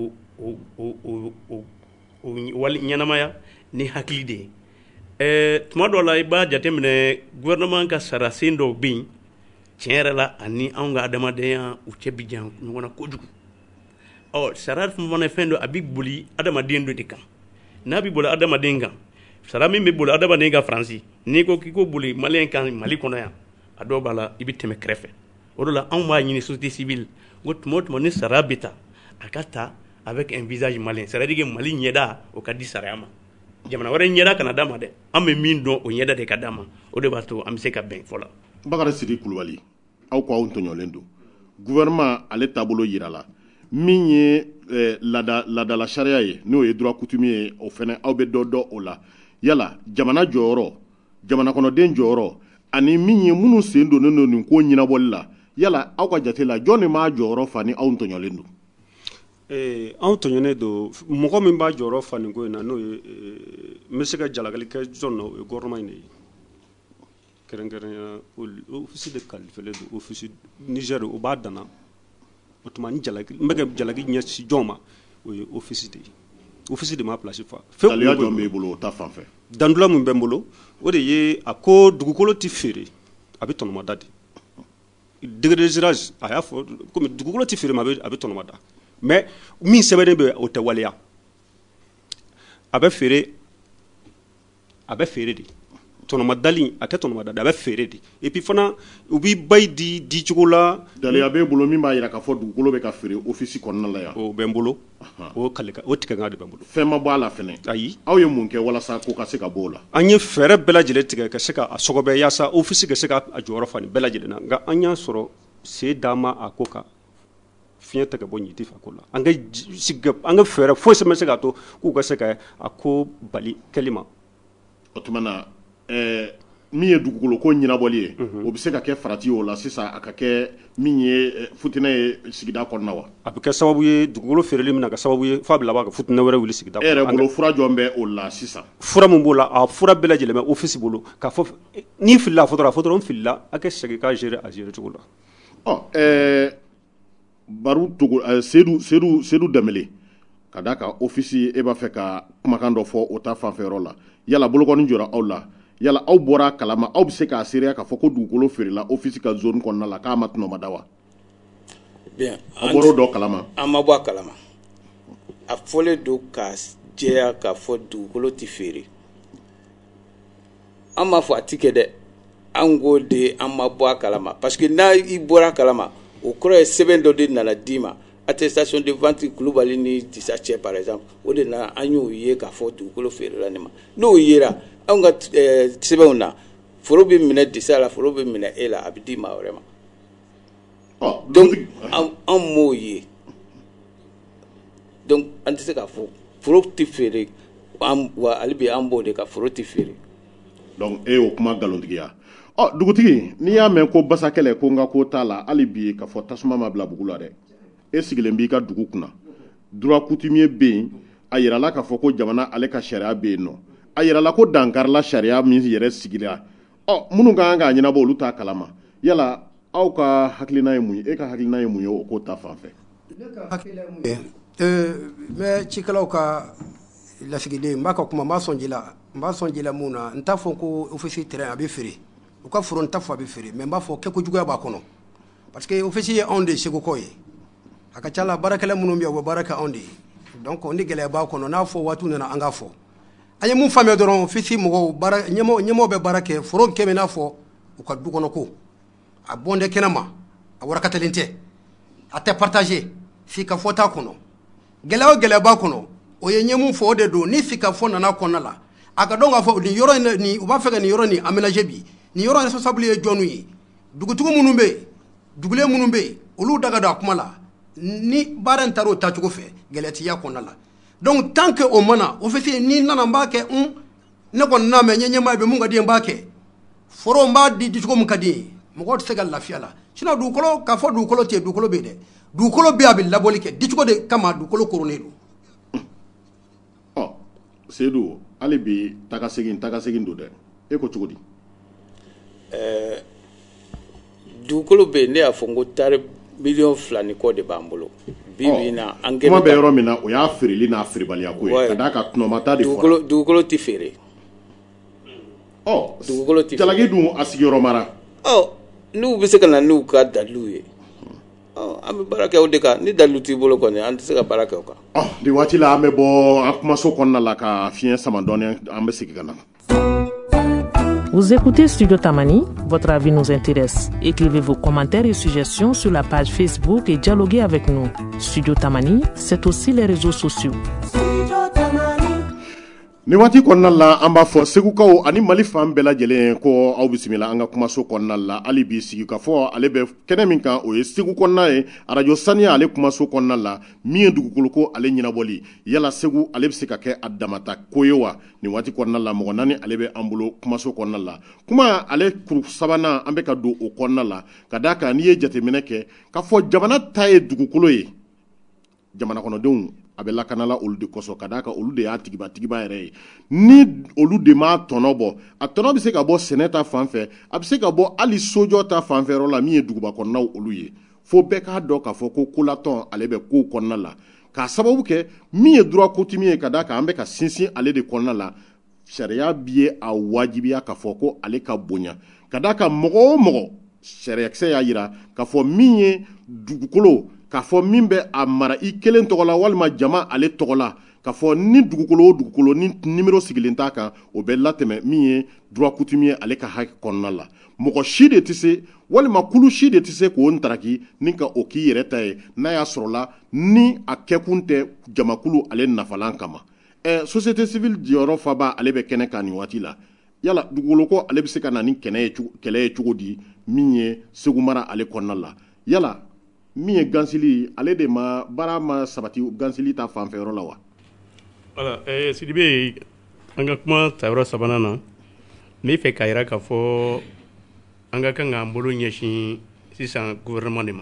wali ɲɛnamaya ni hakili de ye tuma dɔw la i b'a jate minɛ gouvernement ka sara sen dɔw bɛ yen tiɲɛ yɛrɛ la ani anw ka adamadenya u cɛ bi jan ɲɔgɔn na kojugu sara fana ye fɛn dɔ a bɛ boli adamaden dɔ de kan n'a bɛ boli adamaden kan sara min bɛ boli adamaden kan Faransi n'i ko k'i ko boli maliyɛn kan Mali kɔnɔ yan a dɔw b'a la i bɛ tɛmɛ kɛrɛfɛ o de la anw b'a ɲini société civile ko tuma o tuma ni sara bɛ ta a ka ta avec un visage malien c'est à dire que Mali ɲɛda o ka di sariya ma jamana wɛrɛ ɲɛda kana d'a ma dɛ an bɛ min dɔn o ɲɛda de ka d'a ma o de b'a to an bɛ se ka bɛn fɔlɔ. Bakari Sidi Kulubali aw ko aw tɔɲɔlen don gouvernement ale taabolo yira la min ye laadala sariya ye n'o ye droit coutumier ye o fana aw bɛ dɔ dɔn o la yala jamana jɔyɔrɔ jamana kɔnɔden jɔyɔrɔ ani min ye minnu sen donnen don nin ko ɲɛnabɔli la yala aw ka jate la jɔn de b'a jɔyɔrɔ fa ni aw tɔɲɔlen don. Anw tɔɲɔnen don mɔgɔ min b'a jɔyɔrɔ fa nin ko in na n'o ye n bɛ se ka jalakali kɛ jɔn na o ye gouvernement in de ye kɛrɛnkɛrɛnya office de kalifalen don office Niger o b'a danna o tuma n bɛ ka jalaki ɲɛsin jɔn ma o ye office de ye office de ma place fa. Taaliya jɔn b'e bolo o ta fan fɛ. Dandula min bɛ n bolo o de ye a ko dugukolo tɛ feere a bɛ tɔnɔmada de degré de tirage a y'a fɔ komi dugukolo tɛ feere ma a bɛ tɔnɔmada mais min sɛbɛnnen bɛ o tɛ waleya a bɛ feere de tɔnɔmadali a tɛ tɔnɔmada a bɛ feere de et puis fana u bɛ bayi di cogo la. Daliya b'e bolo min b'a jira k'a fɔ dugukolo bɛ ka feere office kɔnɔna la yan. o bɛ n bolo o tigɛkan de bɛ n bolo. Fɛn ma bɔ a la fɛnɛ. Ayi. Aw ye mun kɛ walasa ko ka se ka bɔ o la. An ye fɛɛrɛ bɛɛ lajɛlen tigɛ ka se ka a sɔgɔbɛ yaasa office ka se ka a jɔyɔrɔ fa nin bɛɛ lajɛlen na nka an y'a sɔrɔ sen d'a ma a ko kan fiɲɛ tɛ ka bɔ ɲiti fa ko la an ka fɛɛrɛ foyi se se k'a to k'u ka se ka a ko bali kɛli ma. O tuma na min ye dugukolo ko ɲɛnabɔli ye o bɛ se ka kɛ farati o la sisan a ka kɛ min ye futinɛ ye sigida kɔnɔna wa. A bɛ kɛ sababu ye dugukolo feereli min na ka sababu ye f'a bɛ laban ka futinɛ wɛrɛ wuli sigida kɔnɔ. E yɛrɛ bolo fura jɔn bɛ o la sisan. Fura min b'o la a fura bɛɛ lajɛlen bɛ office bolo k'a fɔ n'i filila a fɔ dɔrɔn n filila a kɛ segin k'a gérer a gérer cogo la. Baru Togo Seydou Dembélé ka d'a ka office e b'a fɛ ka kumakan dɔ fɔ o ta fanfɛyɔrɔ la yala bolokɔni jɔra aw la yala aw bɔra kalama aw bɛ se k'a seereya k'a fɔ ko dugukolo feerela office ka zone kɔnɔna la k'a ma tɔnɔma da wa bien aw bɔra o dɔ kalama an ma bɔ a kalama a fɔlen don ka jɛya k'a fɔ dugukolo tɛ feere an m'a fɔ a ti kɛ dɛ an ko de an ma bɔ a kalama parce que n'a i bɔra a kalama o kɔrɔ ye sɛbɛn dɔ de nana d'i ma attestation de vente Kulubali ni Disa cɛ par exemple o de nana an y'o ye k'a fɔ dugukolo feerela ne ma n'o yera anw ka sɛbɛnw na foro bɛ minɛ Disa la foro bɛ minɛ e la a bɛ di maa wɛrɛ ma donc an m'o ye donc an tɛ se k'a fɔ foro tɛ feere wa hali bi an b'o de ka foro tɛ feere donc e y'o kuma nkalontigiya dugutigi n'i y'a mɛn ko basakɛlɛ ko n ka ko t'a la hali bi k'a fɔ tasuma ma bila bugu la dɛ e sigilen b'i ka dugu kunna droit coutumier bɛ yen a yirala k'a fɔ ko jamana ale ka sariya bɛ yen nɔ a yirala ko dankarila sariya min yɛrɛ sigila minnu ka kan k'a ɲɛnabɔ olu t'a kalama yala aw ka hakilina ye mun ye e ka hakilina ye mun ye o ko ta fan fɛ ne ka hakilina ye mun ye n bɛ cikɛlaw ka lasigiden n b'a ka kuma n b'a sɔn ji la mun na n t'a fɔ ko office terrain a bɛ feere u ka foro n t'a fɔ a bɛ feere mais n b'a fɔ kɛko juguya b'a kɔnɔ parce que office ye anw de segukaw ye a ka ca la baarakɛla minnu bɛ yen u bɛ baara kɛ anw de ye donc ni gɛlɛya b'a kɔnɔ n'a fɔ waatiw nana an k'a fɔ an ye mun faamuya dɔrɔn office mɔgɔw ɲɛmɔgɔw bɛ baara kɛ foro kɛmɛ n'a fɔ u ka du kɔnɔ ko a bɔnden kɛnɛ ma a warakatalen tɛ a tɛ partager f'i ka fɔ t'a kɔnɔ gɛlɛya o gɛlɛya b'a kɔnɔ o ye ɲɛ mun fɔ o de don ni f'i ka fɔ nana kɔnɔna la a ka dɔn k'a fɔ nin yɔrɔ in u b'a fɛ ka nin yɔrɔ nin aménager bi nin yɔrɔ responsable ye jɔnw ye dugutigi minnu bɛ yen dugulen minnu bɛ yen olu da ka don a kuma la ni baara in taara o tacogo fɛ gɛlɛya tɛ y'a kɔnɔna la donc tant que o mana officier ni nana n b'a kɛ ne kɔni n'a mɛn ɲɛmaa bɛ mun ka di n b'a kɛ foro n b'a di cogo min ka di ye mɔgɔw tɛ se ka lafiya la sinon dugukolo k'a fɔ dugukolo tɛ yen dugukolo bɛ yen dɛ dugukolo bɛ yen a bɛ labɔli kɛ dicogo de kama dugukolo koronnen don Seydou hali bi tagasegin don dɛ e ko cogo di dugukolo bɛ yen ne y'a fɔ n ko tari 2 ni kɔ de b'an bolo bi na an kuma bɛ yɔrɔ min na o y'a feereli n'a feerebaliya ko ye ka d'a kan tɔnɔmata de fɔra dugukolo tɛ feere dugukolo tɛ jalaki dun a sigiyɔrɔ mara n'u bɛ se ka na n'u ka dalilu ye an bɛ baara kɛ o de kan ni dalilu t'i bolo kɔni an tɛ se ka baara kɛ o kan nin waati la an bɛ bɔ an kumaso kɔnɔna la ka fiɲɛ sama dɔɔni an bɛ segin ka na. Vous écoutez Studio Tamani, votre avis nous intéresse. Écrivez vos commentaires et suggestions sur la page Facebook et dialoguez avec nous. Studio Tamani, c'est aussi les réseaux sociaux. Ni waati kɔnɔna la an b'a fɔ segukaw ani Mali fan bɛɛ lajɛlen ko aw bisimila an ka kumaso kɔnɔna la hali bi sigi ka fɔ ale bɛ kɛnɛ min kan o ye Segu kɔnɔna ye radio saniya ale kumaso kɔnɔna la min ye dugukolo ko ale ɲɛnabɔli yala Segu ale bɛ se ka kɛ a damata ko ye wa ni waati kɔnɔna la mɔgɔ naani ale bɛ an bolo kumaso kɔnɔna la kuma ale kuru sabanan an bɛ ka don o kɔnɔna la ka d'a kan n'i ye jateminɛ kɛ ka fɔ jamana ta ye dugukolo ye jamana kɔnɔdenw a bɛ lakanala olu de kɔsɔ ka d'a kan olu de y'a tigiba yɛrɛ ye ni olu de m'a tɔnɔ bɔ a tɔnɔ bɛ se ka bɔ sɛnɛ ta fan fɛ a bɛ se ka bɔ hali sojɔ ta fan fɛ yɔrɔ la min ye duguba kɔnɔnaw olu ye fo bɛɛ k'a dɔn k'a fɔ ko kolatɔn ale bɛ kow kɔnɔna la k'a sababu kɛ min ye droit coutumier ye ka d'a kan an bɛ ka sinsin ale de kɔnɔna la sariya bi ye a wajibiya k'a fɔ ko ale ka bonya ka d'a kan mɔgɔ o mɔgɔ sariyakisɛ y'a jira k'a fɔ min ye dugukolo k'a fɔ min bɛ a mara i kelen tɔgɔ la walima jama ale tɔgɔ la k'a fɔ ni dugukolo o dugukolo ni numéro sigilen t'a kan o bɛ latɛmɛ min ye droit coutumier ale ka hakɛ kɔnɔna la mɔgɔ si de tɛ se walima kulu si de tɛ se k'o ntaraki ni ka o k'i yɛrɛ ta ye n'a y'a sɔrɔla ni a kɛkun tɛ jamakulu ale nafalan kama société civile jɔyɔrɔ faba ale bɛ kɛnɛ kan nin waati la yala dugukolo ko ale bɛ se ka na ni kɛlɛ ye cogo di min ye Segu mara ale kɔnɔna la yala min ye gansili ale de ma baara ma sabati gansili ta fanfɛ yɔrɔ la wa voilà Sidibe an ka kuma ta yɔrɔ sabanan na n bɛ fɛ k'a jira k'a fɔ an ka kan k'an bolo ɲɛsin sisan gouvernement de ma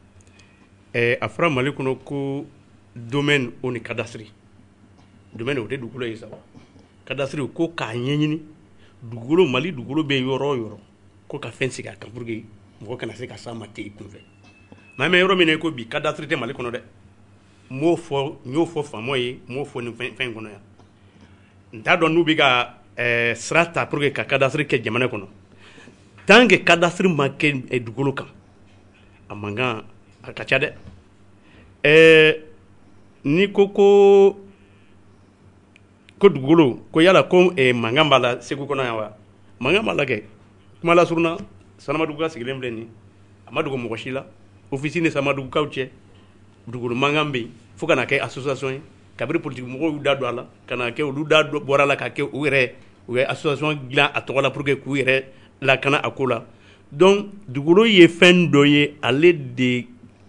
a fɔra Mali kɔnɔ ko domaine o ni cadastre domaine o tɛ dugukolo ye sa wa cadastre ko k'a ɲɛɲini dugukolo Mali dugukolo bɛ yɔrɔ o yɔrɔ ko ka fɛn sigi a kan pour que mɔgɔ kana se ka s'a ma ten i kunfɛ mais an bɛ yɔrɔ min na ko bi cadastre tɛ Mali kɔnɔ dɛ n y'o fɔ faamaw ye n m'o fɔ nin fɛn kɔnɔ yan n t'a dɔn n'u bɛ ka sira ta pour que ka cadastre kɛ jamana kɔnɔ tant que cadastre ma kɛ dugukolo kan a man kan a ka ca dɛ ni ko dugukolo ko yala ko mankan b'a la Segu kɔnɔ yan wa mankan b'a la kɛ kuma la suruna Sanamadugu ka sigilen filɛ nin a ma dogo mɔgɔ si la office ni Sanamadugukaw cɛ dugukolo mankan bɛ yen fo ka na kɛ association ye kabiri politique mɔgɔw y'u da don a la ka na kɛ olu da bɔra la ka kɛ u ye association dilan a tɔgɔ la pour que k'u yɛrɛ lakana a ko la donc dugukolo ye fɛn dɔ ye ale de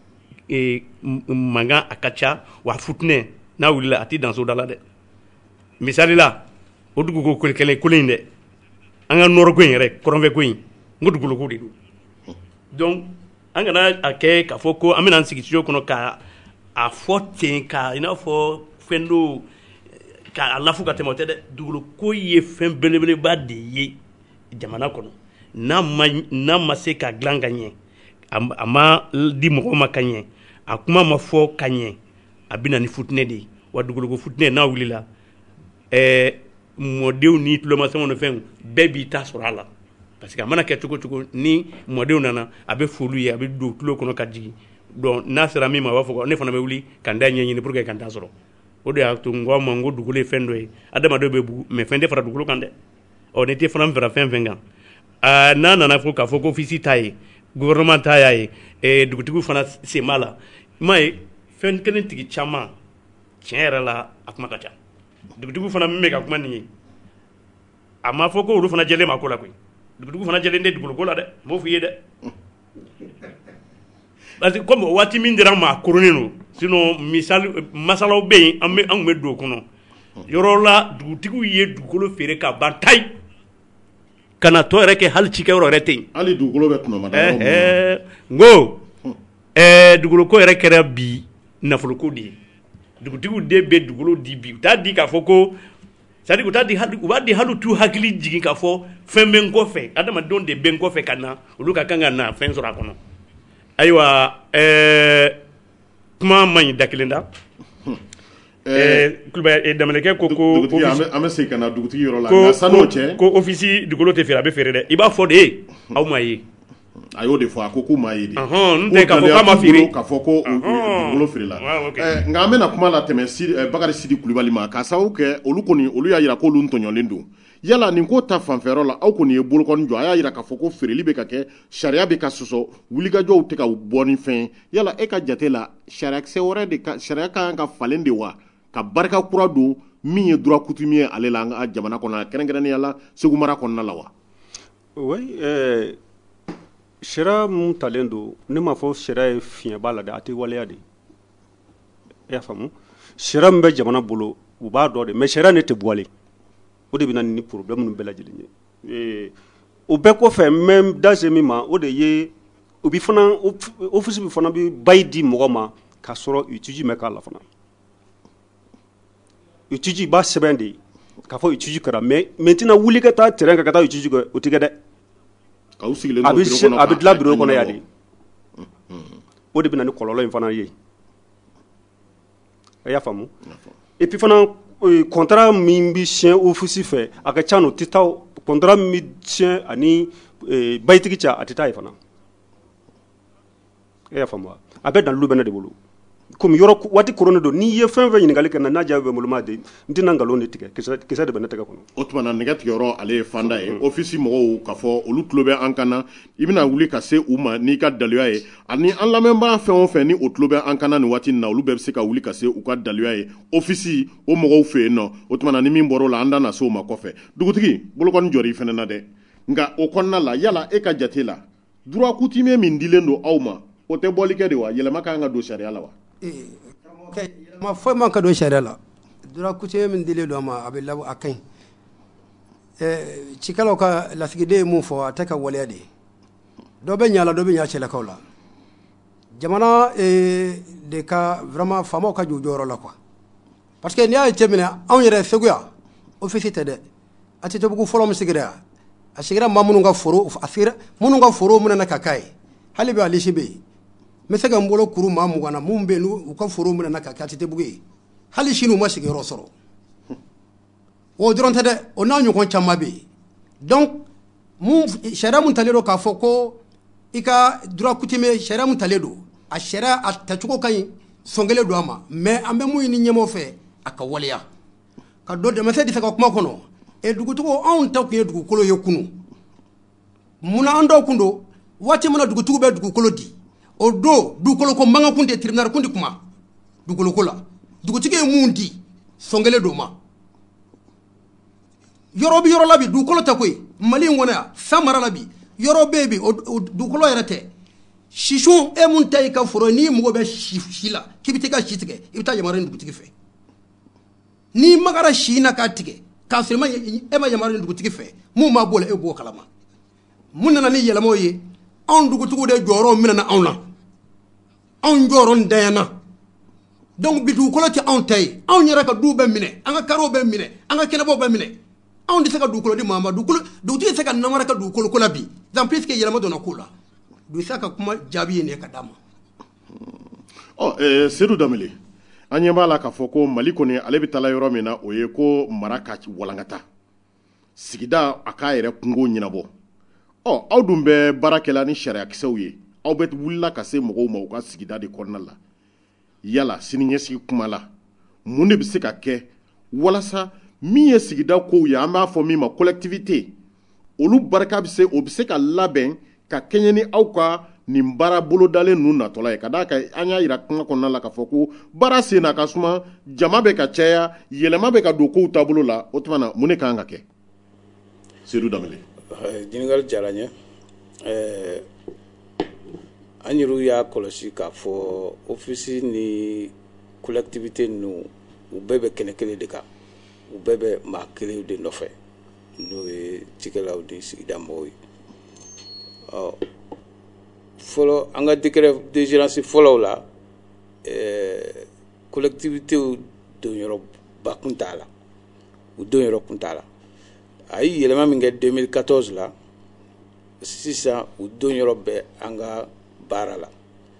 mankan a ka ca wa futinɛ n'a wulila a tɛ dan so da la dɛ misali la o dugukolo kelen in dɛ an ka nɔrɔ ko in yɛrɛ kɔrɔnfɛ ko in n ko dugukolo ko de don donc an kana a kɛ k'a fɔ ko an bɛna an sigi studio kɔnɔ ka a fɔ ten ka i n'a fɔ fɛn dɔ k'a lafu ka tɛmɛ o tɛ dɛ dugukolo ko ye fɛn belebeleba de ye jamana kɔnɔ n'a ma se ka dilan ka ɲɛ a ma di mɔgɔw ma ka ɲɛ a kuma ma fɔ ka ɲɛ a bɛ na ni futinɛ de ye wa dugukolo ko futinɛ n'a wulila mɔdenw ni tulomasɛnw ni fɛnw bɛɛ b'i ta sɔrɔ a la parce que a mana kɛ cogo cogo ni mɔdenw nana a bɛ f'olu ye a bɛ don tulo kɔnɔ ka jigin donc n'a sera min ma a b'a fɔ ne fana bɛ wuli ka n ta ɲɛɲini pour que ka n ta sɔrɔ o de y'a to n ko a ma n ko dugukolo ye fɛn dɔ ye adamadenw bɛ bugu mais fɛn tɛ fara dugukolo kan dɛ ni tɛ fana fara fɛn fɛn kan n'a nana fɔ k'a fɔ ko office ta ye gouvernement ta y'a ye dugutigiw fana sen b'a la i m'a ye fɛn kelen tigi caman tiɲɛ yɛrɛ la a kuma ka ca dugutigiw fana min bɛ ka kuma nin ye a ma fɔ ko olu fana jɛlen ma ko la koyi dugutigiw fana jɛlen tɛ dugukolo ko la dɛ n b'o f'i ye dɛ parce que comme waati min dira an ma a koronnen don sinon masalaw bɛ yen an kun bɛ don o kɔnɔ yɔrɔ la dugutigiw ye dugukolo feere ka ban tayi ka na tɔ yɛrɛ kɛ hali cikɛyɔrɔ yɛrɛ tɛ yen hali dugukolo bɛ tunama da n ko dugukolo ko yɛrɛ kɛra bi nafoloko de ye dugutigiw de bɛ dugukolo di bi u t'a di k'a fɔ ko c'est-à-dire u b'a di hali t'u hakili jigin k'a fɔ fɛn bɛ n kɔfɛ adamadenw de bɛ n kɔfɛ ka na olu ka kan ka na fɛn sɔrɔ a kɔnɔ ayiwa kuma man ɲi da kelen da kulubali damalekɛ ko an bɛ segin ka na dugutigi yɔrɔ la nka san'o cɛ ko office dugukolo tɛ feere a bɛ feere dɛ i b'a fɔ de ye aw ma ye a y'o de fɔ a ko k'u ma ye de n tɛ k'a fɔ k'a ma feere k'a fɔ ko dugukolo feerela nka an bɛna kuma la tɛmɛ Bakari Sidi Kulibali ma k'a sababu kɛ olu y'a jira k'olu ntɔɲɔlen don yala nin ko ta fanfɛyɔrɔ la aw kɔni ye bolokɔni jɔ a y'a jira k'a fɔ ko feereli bɛ ka kɛ sariya bɛ ka sɔsɔ wulikajɔw tɛ ka bɔ ni fɛn yala e ka jate la sariya kan ka falen de wa ka barika kura don min ye droit coutumier ale la an ka jamana kɔnɔ kɛrɛnkɛrɛnnenya la Segu mara kɔnɔna la wa oui sariya mun talen don ne m'a fɔ sariya ye fiɲɛ b'a la dɛ a tɛ waleya de e y'a faamu sariya min bɛ jamana bolo u b'a dɔn de mais sariya ne tɛ bɔlen o de bɛ na ni problème ninnu bɛɛ lajɛlen ye o bɛɛ kɔfɛ n bɛ da se min ma o de ye u bi fana office bi fana bi bayi di mɔgɔ ma k'a sɔrɔ étude mɛ k'a la fana étude b'a sɛbɛn de k'a fɔ étude kɛra mais maintenant wuli ka taa terrain kan ka taa étude kɛ o tɛ kɛ dɛ a bɛ dilan bureau kɔnɔ yan de o de bɛ na ni kɔlɔlɔ in fana ye a y'a faamu et puis fana contrat min bi siɲɛ office fɛ a ka ca no tɛ taa contrat min bi siɲɛ ani bayitigi cɛ a tɛ taa ye fana e y'a faamu wa a bɛɛ dalilu bɛ ne de bolo komi yɔrɔ waati koronnen don n'i ye fɛn fɛn ɲininkali kɛ n'a jaabi bɛ n bolo m'a di n tɛna nkalon de tigɛ kisɛ de bɛ ne tɛgɛ kɔnɔ o tuma na nɛgɛtigɛyɔrɔ ale ye fanda ye office mɔgɔw k'a fɔ olu tulo bɛ an kan na i bɛna wuli ka se u ma n'i ka daliluya ye ani an lamɛnbaga fɛn o fɛn ni o tulo bɛ an kan na nin waati in na olu bɛɛ bɛ se ka wuli ka se u ka daliluya ye office o mɔgɔw fɛ yen nɔ o tuma na ni min bɔra o la an da na se o ma kɔfɛ dugutigi bolokɔni jɔr'i fɛnɛ na dɛ nka o kɔnɔna la yala e ka jate la droit coutumier min dilen don aw ma o tɛ bɔli kɛ de wa yɛlɛma ka kan ka don sariya la wa yɛlɛma foyi man ka don sariya la droit coutumier min dilen don a ma a bɛ labɔ a ka ɲi cikɛlaw ka lasigiden ye mun fɔ a tɛ ka waleya de dɔ bɛ ɲa la dɔ bɛ ɲa cɛlakaw la jamana de ka vraiment faamaw ka jɔ jɔyɔrɔ la quoi parce que n'i y'a cɛ minɛ anw yɛrɛ Segu yan office tɛ dɛ a tɛ Tobugu fɔlɔ min sigira yan a sigira maa minnu ka foro minɛ ka k'a ye hali bi alisi bɛ yen n bɛ se ka n bolo kuru maa 20 na mun bɛ yen n'u ka foro minɛ ka kɛ a tɛ Tobugu ye hali sini u ma sigiyɔrɔ sɔrɔ o dɔrɔn tɛ dɛ o n'a ɲɔgɔn caman bɛ yen donc sariya mun talen don k'a fɔ ko i ka droit coutumier sariya mun talen don a sariya a tacogo ka ɲi sɔn kelen don a ma mais an bɛ mun ɲini ɲɛmɔgɔ fɛ a ka waleya ka dɔ dɛmɛsɛ de fɛ ka kuma kɔnɔ dugutigiw anw ta tun ye dugukolo ye kunun munna an dɔw kun don waati min na dugutigiw bɛ dugukolo di o don dugukolo ko mankan kun tɛ tribunal kun tɛ kuma dugukolo ko la dugutigi ye mun di sɔn kelen don ma yɔrɔ bɛ yɔrɔ la bi dugukolo tɛ koyi mali in kɔnɔ yan fɛn mara la bi yɔrɔ bɛ yen bi o dugukolo yɛrɛ tɛ sisun e mun ta i ka foro n'i mago bɛ si la k'i bɛ taa i ka si tigɛ i bɛ taa yamaruya dugutigi fɛ n'i magara si na k'a tigɛ k'a sɔrɔ e ma yamaruya dugutigi fɛ mun b'a bɔ la e b'o kalama mun nana ni yɛlɛmaw ye anw dugutigiw de jɔyɔrɔ minɛna anw na anw jɔyɔrɔ ntanyana donc bi dugukolo tɛ anw ta ye anw yɛrɛ ka duw bɛ minɛ an ka kariw bɛ minɛ an ka kɛnɛbaw bɛ minɛ anw tɛ se ka dugukolo di maa ma dugutigi tɛ se ka namara ka dugukolo ko la bi en plus que yɛlɛma donna ko la dusa ka kuma jaabi ye ne ka d'a ma Seydou Danbele an ɲɛ b'a la k'a fɔ ko Mali kɔni ale bɛ taa yɔrɔ min na o ye ko mara ka walankata sigida a k'a yɛrɛ kungo ɲɛnabɔ aw dun bɛ baara kɛla ni sariyakisɛw ye aw bɛ wulila ka se mɔgɔw ma u ka sigida de kɔnɔna la yala siniɲɛsigi kuma la mun de bɛ se ka kɛ walasa min ye sigida kow ye an b'a fɔ min ma collectivité olu barika bɛ se ka labɛn ka kɛɲɛ ni aw ka nin baara bolodalen ninnu natɔla ye ka d'a kan an y'a yira kuma kɔnɔna la k'a fɔ ko baara sen na ka suma jama bɛ ka caya yɛlɛma bɛ ka don kow taabolo la o tuma na mun de kan ka kɛ Seydou Danbele ɲininkali diyara n ye an yɛrɛw y'a kɔlɔsi k'a fɔ ofisi ni collectivité ninnu u bɛɛ bɛ kɛnɛ kelen de kan u bɛɛ bɛ maa kelen de nɔfɛ n'o ye cikɛlaw ni sigida mɔgɔw ye fɔlɔ an ka décret de gérance fɔlɔw la collectivitéw donyɔrɔba kun t'a la u donyɔrɔ kun t'a la a ye yɛlɛma min kɛ 2014 la sisan u donyɔrɔ bɛ an ka baara la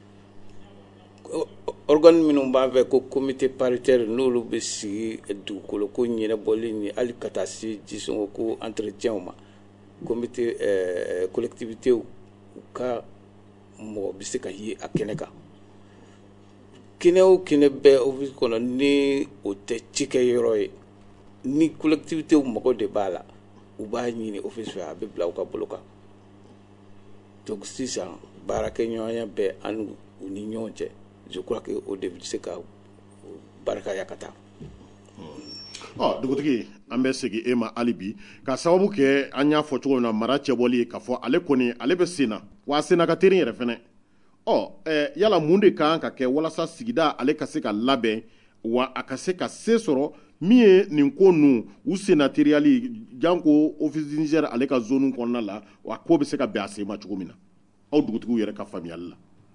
organe minnu b'an fɛ ko comité paritaire n'olu bɛ sigi dugukolo ko ɲɛnabɔli ni hali ka taa se jisɔngɔ ko entretien ma comité collectivité u ka mɔgɔ bɛ se ka ye a kɛnɛ kan kɛnɛ o kɛnɛ bɛɛ office kɔnɔ ni o tɛ cikɛ yɔrɔ ye ni collectivité mɔgɔ de b'a la u b'a ɲini office fɛ a bɛ bila u ka bolo kan donc sisan baarakɛɲɔgɔnya bɛ an u ni ɲɔgɔn cɛ je crois que o de bɛ se ka barakaya ka taa dugutigi an bɛ segin e ma hali bi ka sababu kɛ an y'a fɔ cogo min na mara cɛbɔli ye k'a fɔ ale kɔni ale bɛ sen na wa a senna ka teri yɛrɛ fɛnɛ yala mun de kan ka kɛ walasa sigida ale ka se ka labɛn wa a ka se ka se sɔrɔ min ye nin ko ninnu u senna teriyali janko office du Niger ale ka zone kɔnɔna la wa ko bɛ se ka bɛn a sen ma cogo min na aw dugutigiw yɛrɛ ka faamuyali la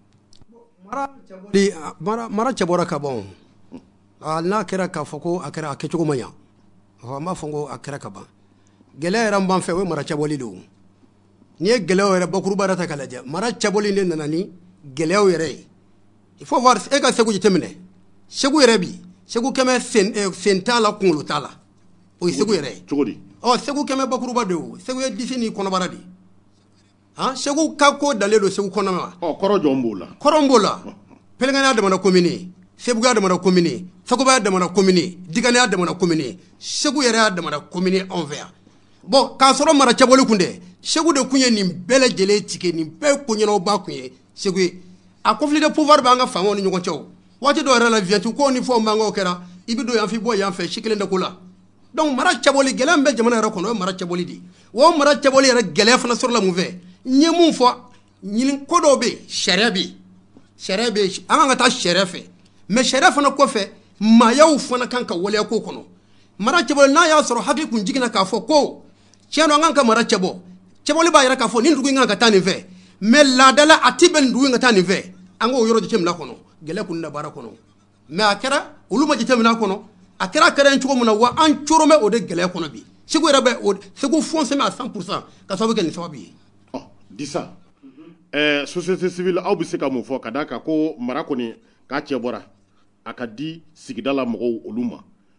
mara cɛbɔra ka ban n'a kɛra k'a fɔ ko a kɛcogo man ɲa an b'a fɔ ko a kɛra ka ban gɛlɛya yɛrɛ b'an fɛ o ye mara cɛbɔli de o n'i ye gɛlɛyaw yɛrɛ bakuruba yɛrɛ ta k'a lajɛ mara cɛbɔli de nana ni gɛlɛyaw yɛrɛ ye il faut voir e ka Segu jateminɛ Segu yɛrɛ bi Segu kɛmɛ sen t'a la kunkolo t'a la o ye Segu yɛrɛ ye cogo di Segu kɛmɛ bakuruba de o Segu ye disi ni kɔnɔbara de Segu ka ko dalen don Segu kɔnɔ ma kɔrɔ jɔn b'o la kɔrɔn b'o la Pɛlɛnkɛni y'a damana commune Sebugu y'a damana commune Sakoba y'a damana commune Digane y'a damana commune Segu yɛrɛ y'a damana commune anw fɛ yan bon k'a sɔrɔ mara cɛbɔli kun dɛ Segu de kun ye nin bɛɛ lajɛlen tigɛ nin bɛɛ koɲɛnawba kun ye Segu ye a conflit de pouvoir b'an ka faamaw ni ɲɔgɔn cɛ o waati dɔw yɛrɛ la viɲɛti ko ni fɛnw b'an kɛra i bɛ don yan fɛ i bɔ yan fɛ si kelen de ko la donc mara cɛbɔli gɛlɛya min bɛ jamana yɛrɛ kɔnɔ o ye mara cɛbɔli de o mara cɛbɔli yɛrɛ gɛlɛya fana sɔrɔla mun fɛ n ye mun fɔ ɲini ko dɔw bɛ yen sariya bɛ yen sariya bɛ yen an kan ka taa sariya fɛ mais sariya fana kɔfɛ maayaw fana kan ka waleya ko kɔnɔ mara cɛbɔli n'a y'a sɔrɔ hakili kun jiginna k'a fɔ ko tiɲɛ don an kan ka mara cɛbɔ cɛbɔli b'a yɛrɛ k'a fɔ nin dugu in kan ka taa nin fɛ mais laadala a ti bɛn nin dugu in ka taa nin fɛ an k'o yɔrɔ jateminɛ kɔnɔ gɛlɛya kun na baara kɔnɔ mais a kɛra olu ma jateminɛ kɔnɔ a kɛra yen cogo min na wa an coron bɛ o de gɛlɛya kɔnɔ bi Segu yɛrɛ bɛ Segu foncé à 100% ka sababu kɛ nin sababu ye Disa société civile aw bɛ se ka mun fɔ ka d'a kan ko mara kɔni k'a cɛ bɔra a ka di sigida la mɔgɔw olu ma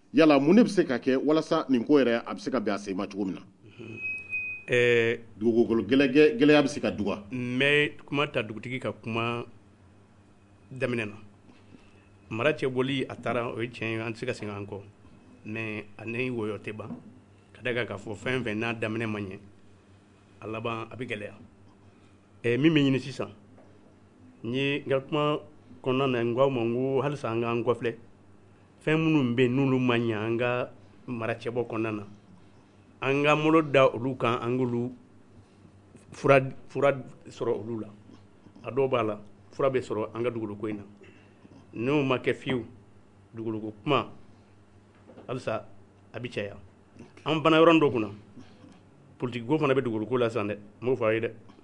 yala mun ne bɛ se ka kɛ walasa nin ko yɛrɛ a bɛ se ka bɛn a sen ma cogo min na dugukolo gɛlɛya bɛ se ka duga mais kuma ta dugutigi ka kuma daminɛ na mara cɛbɔli a taara o ye tiɲɛ ye an tɛ se ka segin an kɔ mais ani wɔyɔ tɛ ban ka da kan k'a fɔ fɛn fɛn n'a daminɛ ma ɲɛ a laban a bɛ gɛlɛya min bɛ ɲini sisan n ye n ka kuma kɔnɔna na n ko aw ma n ko halisa an k'an kɔfilɛ fɛn minnu bɛ yen n'olu ma ɲɛ an ka mara cɛbɔ kɔnɔna na an ka molo da olu kan an k'olu fura sɔrɔ olu la a dɔw b'a la fura bɛ sɔrɔ an ka dugukolo in na n'o ma kɛ fiyewu dugukolo kuma halisa a bɛ caya an bana yɔrɔ dɔ kunna politiki ko fana bɛ dugukolo la sisan dɛ n m'o fɔ a ye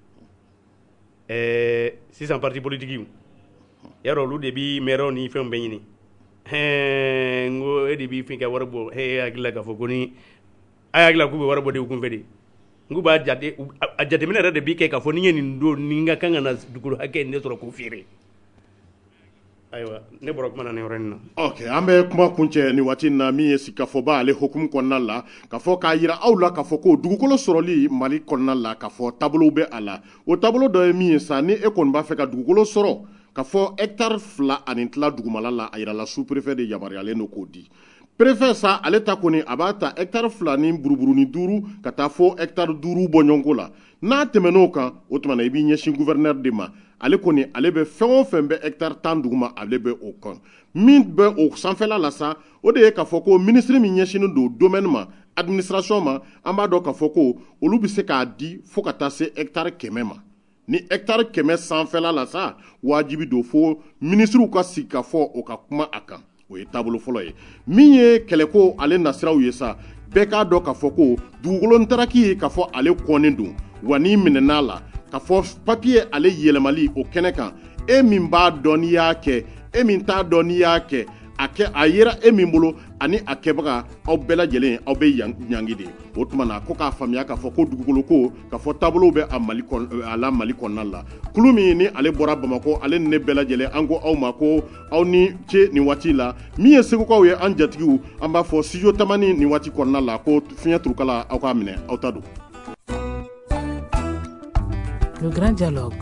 dɛ sisan parti politikiw yarɔ olu de bɛ mɛrɛw ni fɛnw bɛɛ ɲini n ko e de b'i fin ka wari bɔ hakili la k'a fɔ ko ni a y'a hakili la k'u bɛ wari bɔ de u kun fɛ de n ko b'a jate a jateminɛ yɛrɛ de b'i kɛ k'a fɔ ni ye nin don ni n ka kan ka na dugukolo hakɛ ne sɔrɔ k'o feere ayiwa ne bɔra kuma na nin yɔrɔ in na ok an bɛ kuma kuncɛ nin waati in na min ye sikafɔba ale hukumu kɔnɔna la k'a fɔ k'a yira aw la k'a fɔ ko dugukolo sɔrɔli Mali kɔnɔna la k'a fɔ taabolo bɛ a la o taabolo dɔ ye min ye sa ni e kɔni b'a fɛ ka dugukolo sɔrɔ k'a fɔ hectare 2 ani tila dugumala la a yirala sous-préfet de yamaruyalen don k'o di préfet sa ale ta kɔni a b'a ta hectare 2 ni buruburuni 5 ka taa fɔ hectare 5 bɔɲɔgɔnko la n'a tɛmɛn'o kan o tuma na i b'i ɲɛsin gouverneur de ma ale kɔni ale bɛ fɛn o fɛn bɛ hectare 10 duguma ale bɛ o kan min bɛ o sanfɛla la sa o de ye k'a fɔ ko ministre min ɲɛsinen don domaine ma administration ma an b'a dɔn k'a fɔ ko olu bɛ se k'a di fo ka taa se hectare 100 ma ni hectare 100 sanfɛla la sa wajibi don fo ministrew ka sigi ka fɔ o ka kuma a kan o ye taabolo fɔlɔ ye min ye kɛlɛko ale nasiraw ye sa bɛɛ k'a dɔn k'a fɔ ko dugukolo ntaraki ye k'a fɔ ale kɔnnen don wa n'i minɛn'a la k'a fɔ papiye ale yɛlɛmali o kɛnɛ kan e min b'a dɔn n'i y'a kɛ e min t'a dɔn n'i y'a kɛ a yera e min bolo ani a kɛbaga aw bɛɛ lajɛlen aw bɛ ɲangi de o tuma na ko k'a faamuya k'a fɔ ko dugukolo ko k'a fɔ taabolow bɛ a la Mali kɔnɔna la kulu min ni ale bɔra Bamakɔ ale ni ne bɛɛ lajɛlen an ko aw ma ko aw ni ce nin waati la min ye segukaw ye an jatigiw an b'a fɔ studio Tamani nin waati kɔnɔna la ko fiɲɛ turukala aw k'a minɛ aw ta don. Le Grand Dialogue.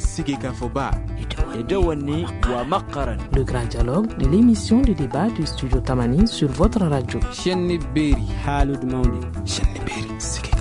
Le Grand Dialogue de l'émission de débat du Studio Tamani sur votre radio.